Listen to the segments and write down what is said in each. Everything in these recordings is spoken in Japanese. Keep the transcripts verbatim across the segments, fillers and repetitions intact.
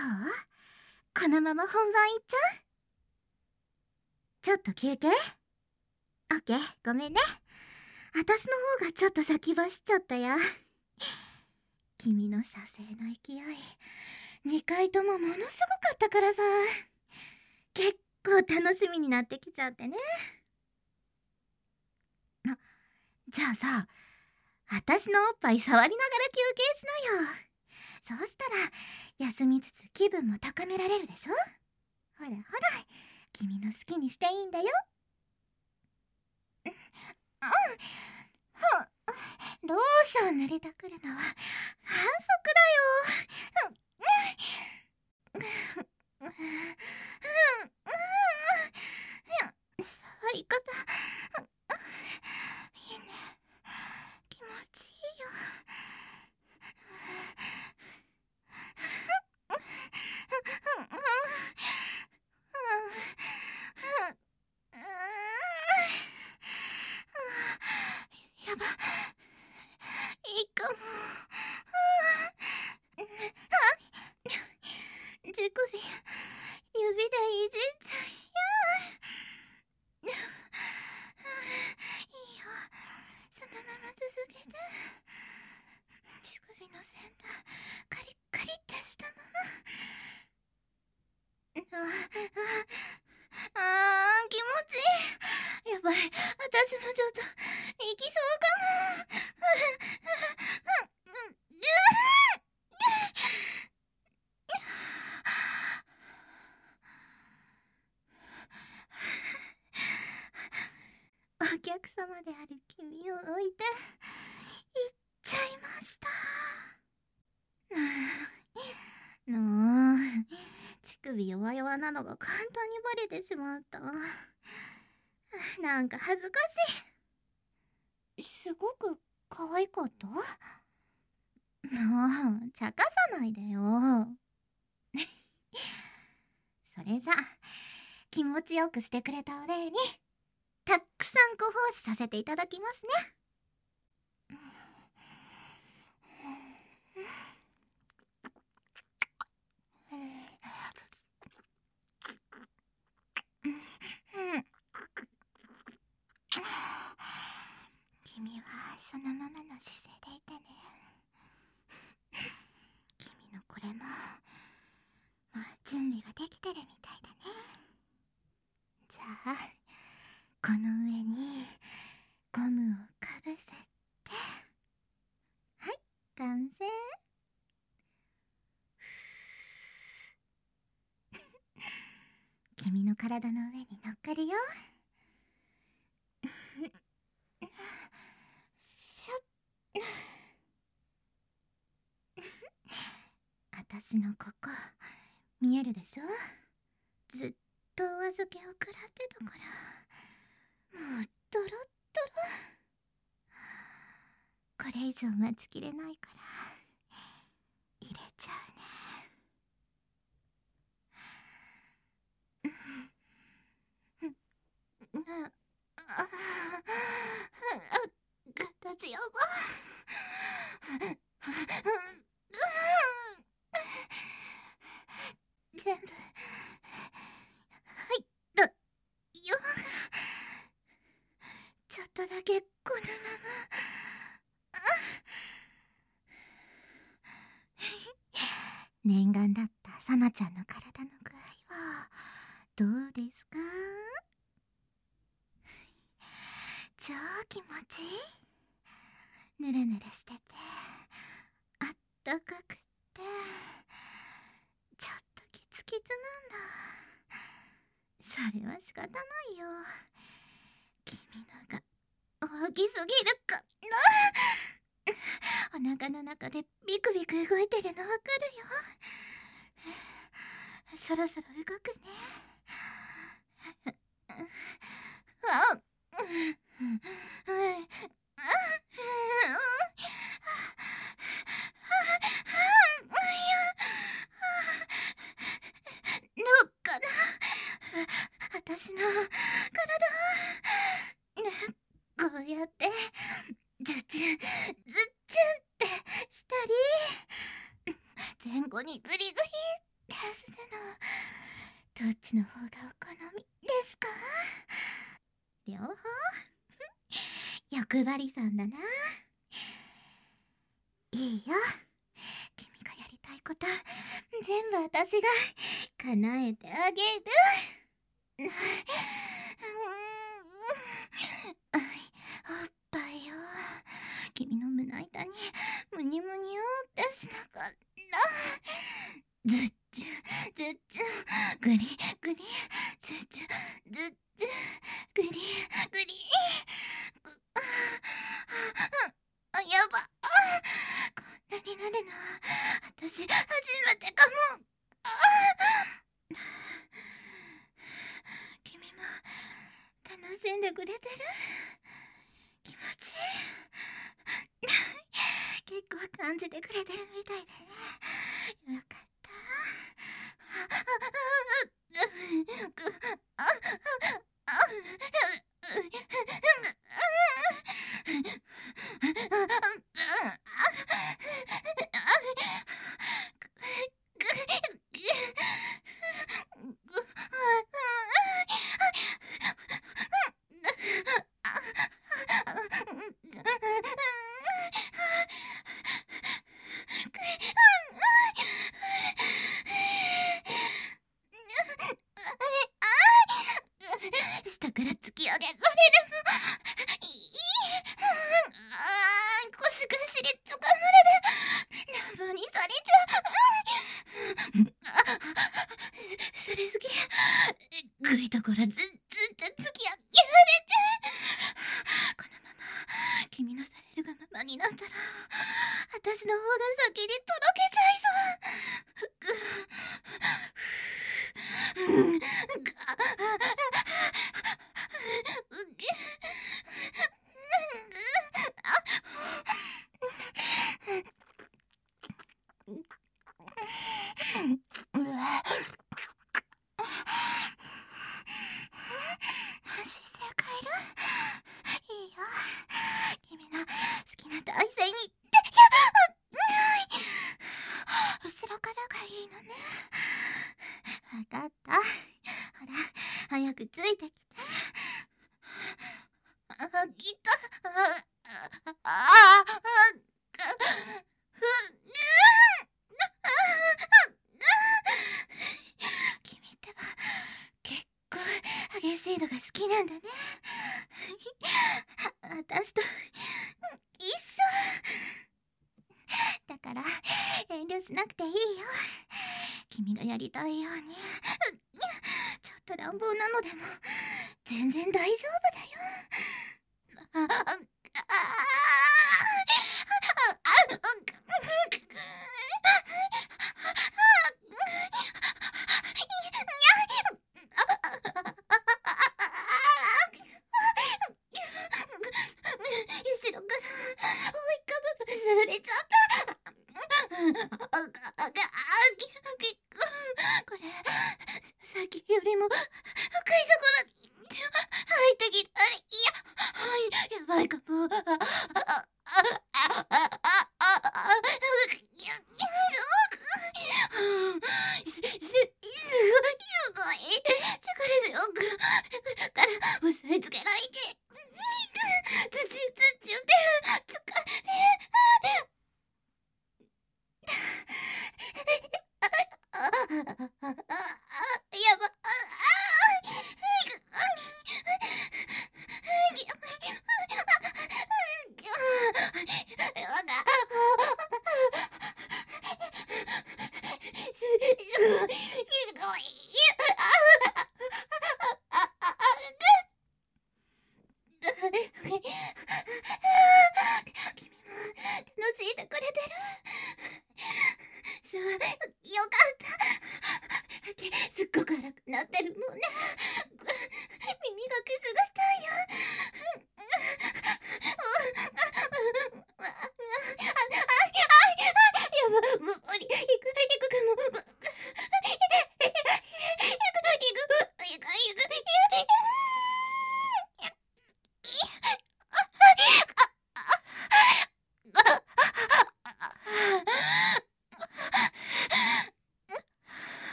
このまま本番いっちゃう？ちょっと休憩？オッケー、ごめんね。私の方がちょっと先走っちゃったよ。君の射精の勢い、にかいともものすごかったからさ、結構楽しみになってきちゃってね。あ、じゃあさ、私のおっぱい触りながら休憩しなよ。そうしたら休みつつ気分も高められるでしょ。ほらほら、君の好きにしていいんだよ。うん、ローション塗りたくるのは反則だよ。触り方いいね、気持ちいいよ。やば、いいかも。手首、指でいじっちゃうよ。いいよ、そのまま続けて。手首の先端カリッカリってしたまま。あああ、気持ちいい。やばい、私もちょっと行きそうかも。お客様である君を置いて行っちゃいました。なあ、乳首弱々なのが簡単にバレてしまった。なんか恥ずかしい。すごく可愛かった？もう茶化さないでよ。それじゃ気持ちよくしてくれたお礼にたくさんご奉仕させていただきますね。君はそのままの姿勢でいてね。君のこれももう準備ができてるみたいだね。じゃあこの上にゴムをかぶせて、はい、完成。君の体の上に乗っかるよ。しょっ私のここ見えるでしょ。ずっとお預けを食らってたから、もうドロッドロ。これ以上待ちきれないから入れちゃうね。ああ、形やば。全部入ったよ。ちょっとだけこのまま。念願だったさなちゃんの体の具合はどうですか？超気持ちいい。ぬるぬるしててあったかくってちょっとキツキツなんだ。それは仕方ないよ。君のが大きすぎるかな。お腹の中でビクビク動いてるのわかるよ。そろそろ動くね。あっ、どうかな、私の体。こうやってズチュンズッチュンってしたり、前後にグリグリってらするの、どっちの方がお好みですか？両方欲張りさんだな。いいよ、君がやりたいこと全部私が叶えてあげる。うん、あい、おっぱいよ、君の胸板にむにゅむにゅってしなかった。ずっちゅずっちゅぐりぐり、ずっちゅずっちゅぐりぐり、ぐあ、やば、こんなになるの私初めてかも。君も楽しんでくれてる？気持ちいい結構感じてくれてるみたいだね。よかった。下から突き上げられるの。いい。あー、腰がしりつかまれる。ラブにされちゃう。それすぎ。ぐいところずっずっと突き上げられて。このまま君のされるがままになったら私の方が先にとろけちゃいそう。うん、が姿勢変える？いいよ、君の好きな体勢に行って。後ろからがいいのね。わかった。ほら、早くついてきて。あ、来た。ああ、あ、君ってば結構激しいのが好きなんだね。私と一緒だから遠慮しなくていいよ。君がやりたいようにちょっと乱暴なのでも全然大丈夫だよ。あ、あ、あ、後ろから覆いかぶされちゃった。これさっきよりも深いところに入ってきた。いや、はい、やばいかも。す、す、すごい、力強くから押さえつけないで。つちゅつちゅって疲れ。やば。すごい。君も楽しんでくれてる？そう、よかった。すっごく荒くなってるもんね。耳がくすぐったいよ。やば、もう、いく、いくかも。いく、いく、いく、いく。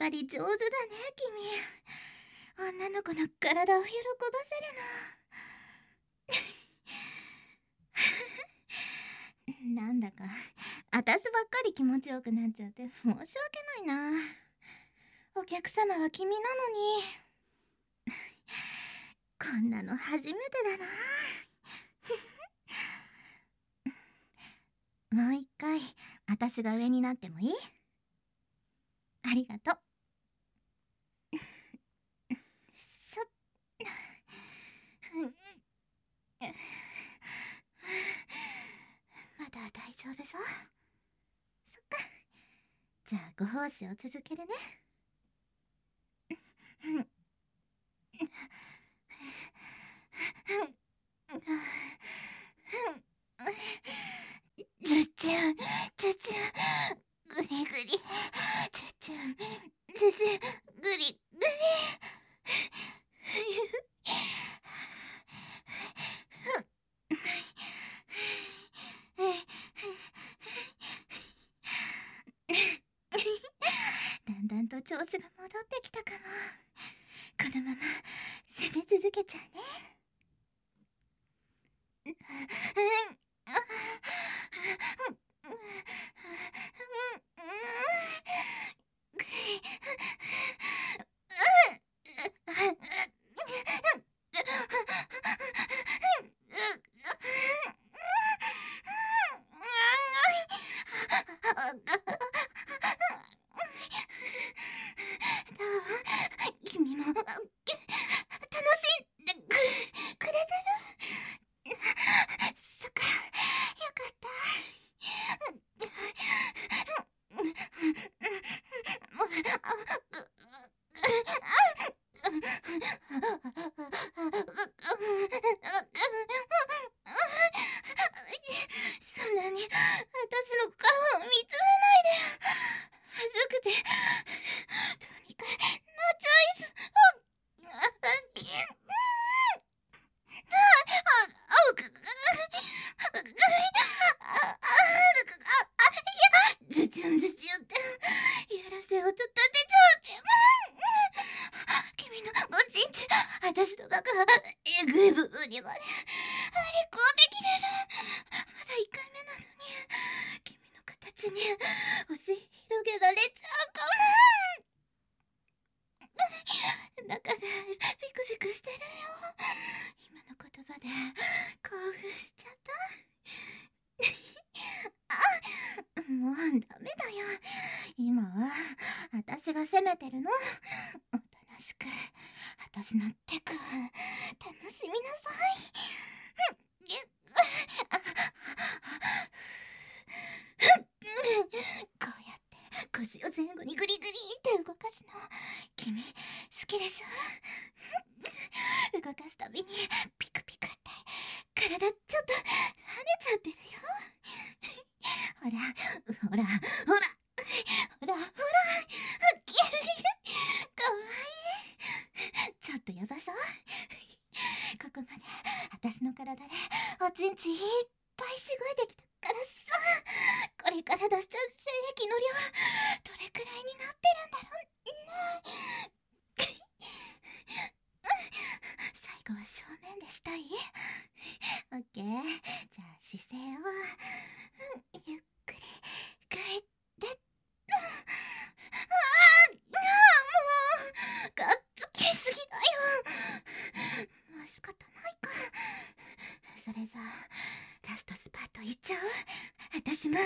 ぱり上手だね君。女の子の体を喜ばせるの。なんだか私ばっかり気持ちよくなっちゃって申し訳ないな。お客様は君なのに。こんなの初めてだな。もう一回私が上になってもいい？ありがとう。しょっまだ大丈夫そう？そっか。じゃあご奉仕を続けるね。ずちゅんずちゅんぐりぐり、ずちゅんずちゅんぐりぐり。だんだんと調子が戻ってきたかも。このまま攻め続けちゃうね。君も楽しんでくれてる？そっか、よかった。そんなに私の顔を見つめないで。恥ずくてとにかくナチョイズ。ズチュンズチュンってやらせようと立てちゃうって。君のおちんち私の中えぐい部分にまで張り込んできてる。まだいっかいめなのに君の形に押し広げられちゃうかも。中でビクビクしてるよ。今の言葉で興奮しちゃった。あ、もうダメだよ。今は私が責めてるの。おとなしく私のテク楽しみなさい。こうやって腰を前後にグリグリって動かすの君好きでしょ？動かすたびにピクピクって体ちょっと跳ねちゃってるよ。ほらほらほらほらほらかわいい。ちょっとやばそう？ここまで私の体でおちんちいっぱいしごいてきたからさ。これから出しちゃう精液の量どれくらいになってるんだろうね。最後は正面でしたい？オッケー。じゃあ姿勢をゆっくり変えて。ああ、もうがっつきすぎだよ。まあ仕方ないか。それじゃあラストスパートいっちゃう？私も行くから。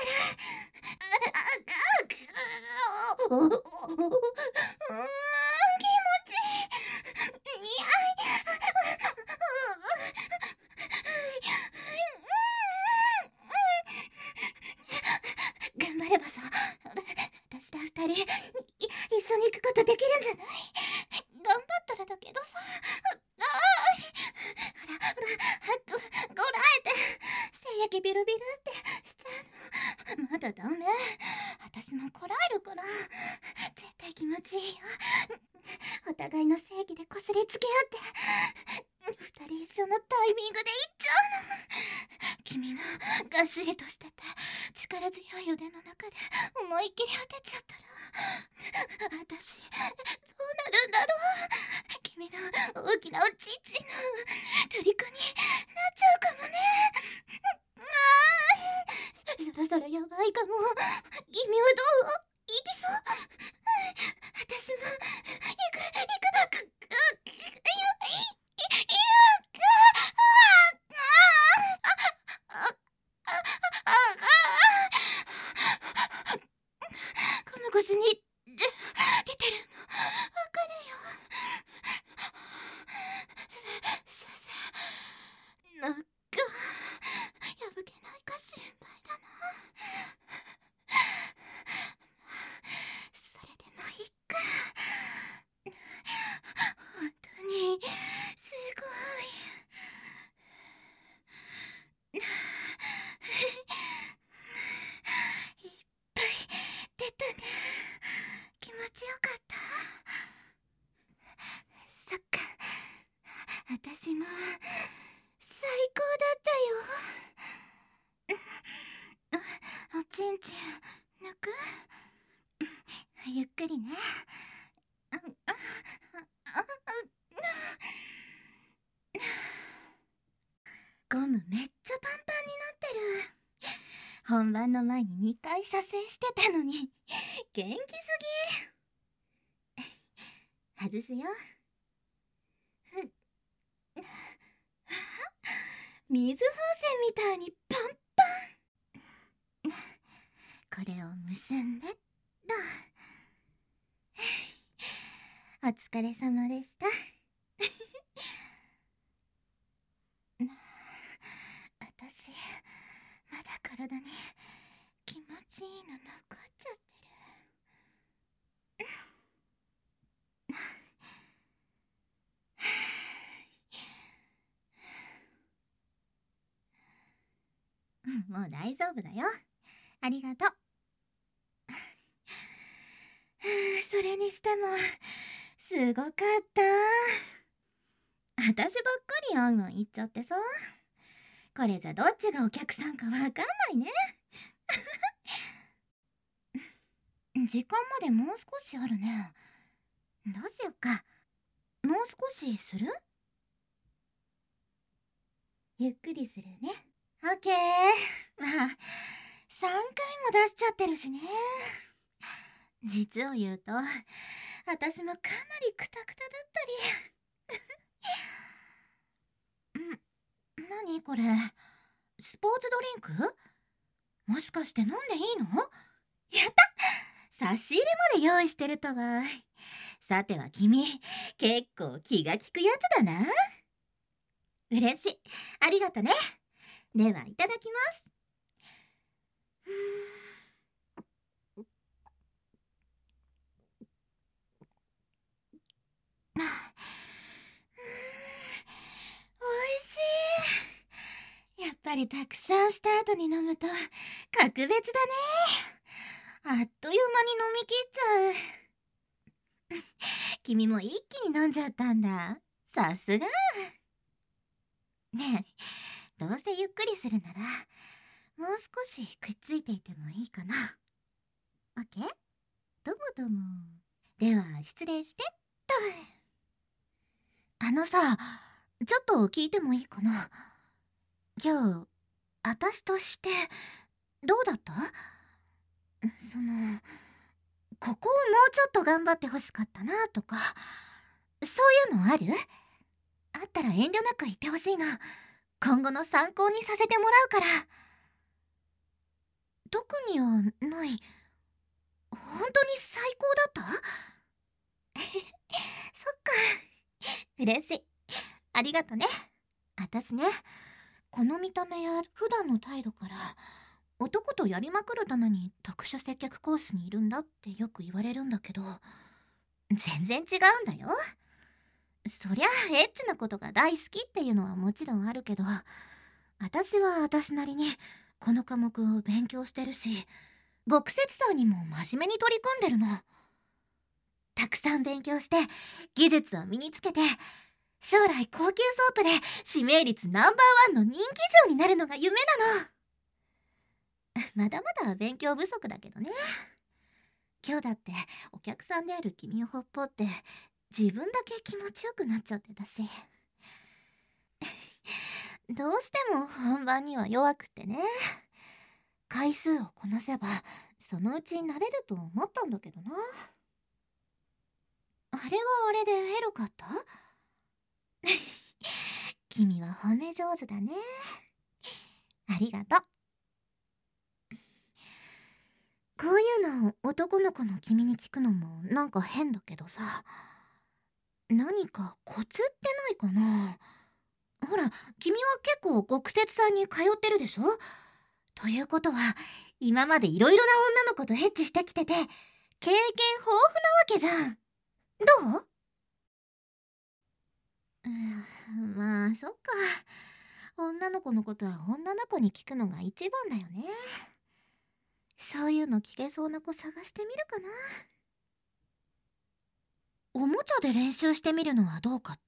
おおおお、気持ちいい。いや頑張ればさ、私ら二人い一緒に行くことできるんじゃない？頑張ったらだけどさ。ああ、ほらほら、早くこらえて。精液ビルビルってしちゃうのまだダメ？私もこらえるから。絶対気持ちいいよ。お互いの正義でこすりつけ合って二人一緒のタイミングでいっちゃうの。君のがっしりとしてて力強い腕の中で思いっきり当てちゃったら私どうなるんだろう。君の大きなおちちの虜になっちゃうかもね。あー、そろそろやばいかも。君はどう？行きそう？私も行く行くくくいいいいこの腰に出てるのわかるよ。先生、なんか破けないか心配だな。それでもいいか。本当にすごい。いっぱい出たね。気持ちよかった？そっか、私も最高だったよ。おちんちん抜く？ゆっくりね。ゴムめっちゃパンパンになってる。本番の前ににかい射精してたのに元気すぎ。外すよ。水風船みたいにパンパン。これを結んでっと。お疲れ様でした。私まだ体に気持ちいいの残っちゃってる。もう大丈夫だよ。ありがとう。それにしてもすごかった。私ばっかりあんあん言っちゃってさ。これじゃどっちがお客さんかわかんないね。時間までもう少しあるね。どうしよっか。もう少しする？ゆっくりするね。オッケー。まあさんかいも出しちゃってるしね。実を言うと私もかなりクタクタだったり。ん、何これ？スポーツドリンク？もしかして飲んでいいの？やった！差し入れまで用意してるとは。さては君、結構気が利くやつだな。嬉しい。ありがとね。ではいただきます。おいしい。やっぱりたくさんした後に飲むと格別だね。あっという間に飲み切っちゃう。君も一気に飲んじゃったんだ。さすが。ねえ、どうせゆっくりするならもう少しくっついていてもいいかな。オッケー？どうもどうも。では失礼してっと。あのさ、ちょっと聞いてもいいかな。今日私としてどうだった？そのここをもうちょっと頑張ってほしかったなとか、そういうのある？あったら遠慮なく言ってほしいな。今後の参考にさせてもらうから。特にはない。本当に最高だった？そっか。嬉しい。ありがとね。私ね、この見た目や普段の態度から男とやりまくるために特殊接客コースにいるんだってよく言われるんだけど、全然違うんだよ。そりゃエッチなことが大好きっていうのはもちろんあるけど、私は私なりにこの科目を勉強してるし、極節さんにも真面目に取り組んでるの。たくさん勉強して技術を身につけて、将来高級ソープで指名率ナンバーワンの人気嬢になるのが夢なの。まだまだ勉強不足だけどね。 今日だってお客さんである君をほっぽって自分だけ気持ちよくなっちゃってたしどうしても本番には弱くってね。回数をこなせばそのうち慣れると思ったんだけどな。あれはあれでエロかった君は褒め上手だね。ありがとう。こういうの男の子の君に聞くのもなんか変だけどさ、何かコツってないかな。ほら、君は結構極節さんに通ってるでしょ。ということは今までいろいろな女の子とエッチしてきてて経験豊富なわけじゃん。どう？うーん、まあそっか。女の子のことは女の子に聞くのが一番だよね。そういうの聞けそうな子探してみるかな。おもちゃで練習してみるのはどうかって？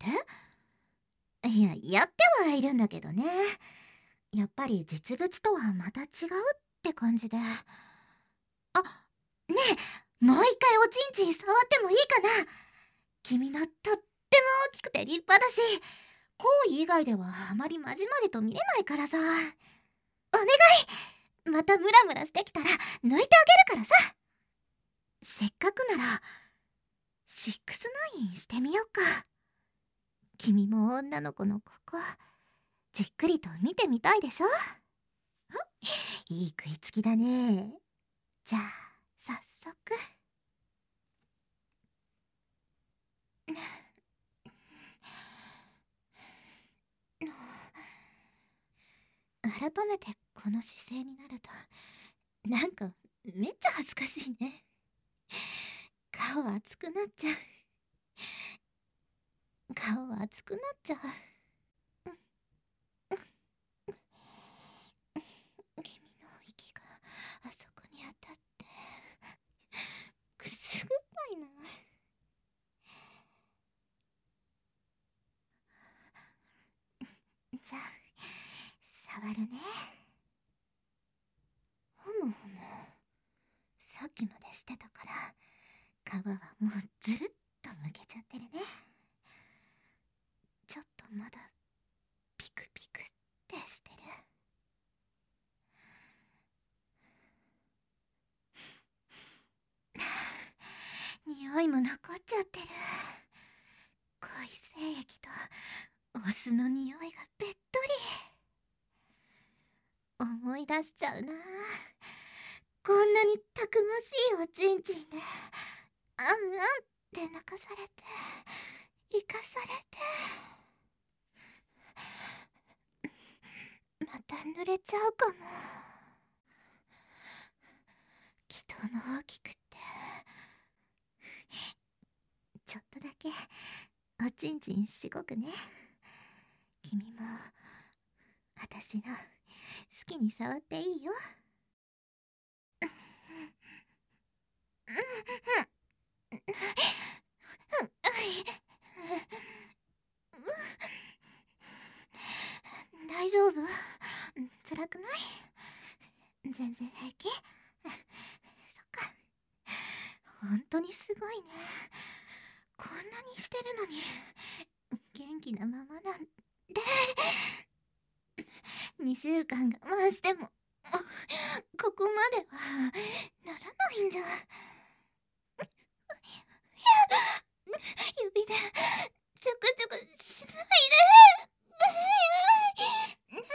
いや、やってはいるんだけどね。やっぱり実物とはまた違うって感じで。あ、ねえ、もう一回おちんちん触ってもいいかな。君のとっても大きくて立派だし、行為以外ではあまりまじまじと見れないからさ。お願い、またムラムラしてきたら抜いてあげるからさ。せっかくならシックスナインしてみようか。君も女の子のここじっくりと見てみたいでしょ。いい食いつきだね。じゃあ早速。改めてこの姿勢になるとなんかめっちゃ恥ずかしいね。顔熱くなっちゃう。顔熱くなっちゃう。君の息があそこに当たってくすぐったいな。じゃあ触るね。ふむふむ、さっきまでしてたから皮はもうずるっとむけちゃってるね。ちょっとまだピクピクってしてる。匂いも残っちゃってる。濃い精液とお酢の匂いがべっとり。思い出しちゃうな。こんなにたくましいおちんちんであんあんって泣かされて生かされて、また濡れちゃうかも。気筒も大きくってちょっとだけおちんちんしごくね。君も私の好きに触っていいよ。大丈夫？辛くない？全然平気？そっか。本当にすごいね。こんなにしてるのに元気なままなんで。にしゅうかん我慢してもここまではならないんじゃ。指でちょくちょくしないで。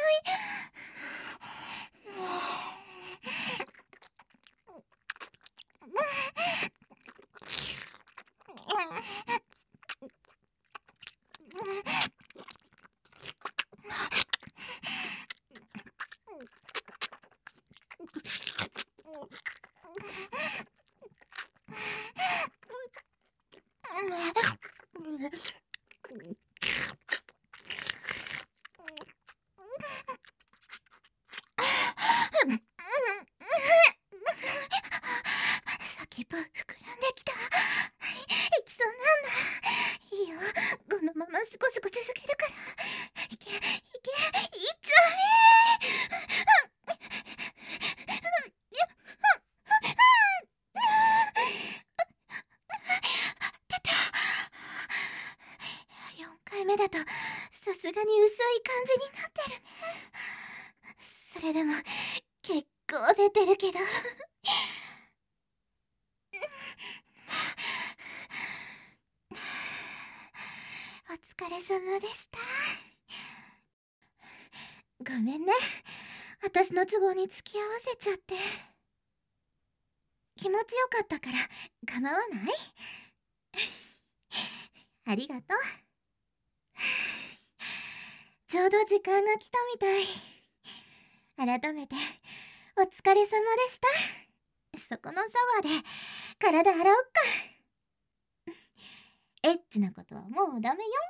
先っぽ膨らんできた。いきそうなんだ。いいよ、このままシコシコ続けるから。いけいけ、いっちゃえ。 目だとさすがに薄い感じになってるね。それでも結構出てるけどお疲れ様でした。ごめんね、私の都合に付き合わせちゃって。気持ちよかったから構わない？ありがとう。ちょうど時間が来たみたい。改めてお疲れ様でした。そこのシャワーで体洗おっか。エッチなことはもうダメよ。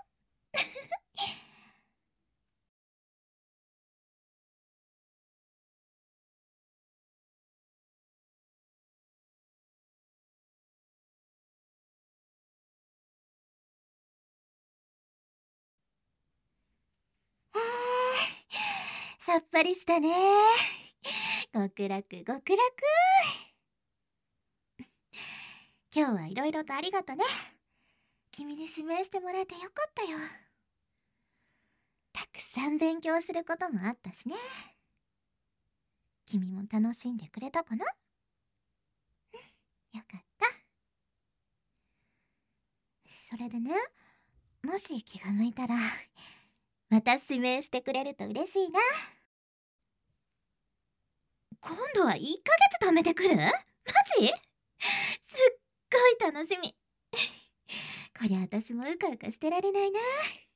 あー、さっぱりしたね。極楽極楽。今日はいろいろとありがとね。君に指名してもらえてよかったよ。たくさん勉強することもあったしね。君も楽しんでくれたかな？よかった。それでね、もし気が向いたらまた指名してくれると嬉しいな。今度はいっかげつ貯めてくる？マジ？すっごい楽しみ。こりゃ私もうかうかしてられないな。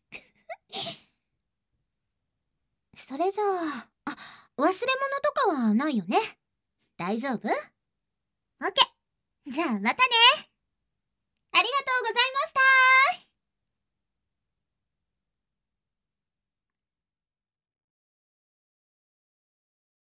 それじゃあ、あ、忘れ物とかはないよね？大丈夫？オッケー。じゃあまたね。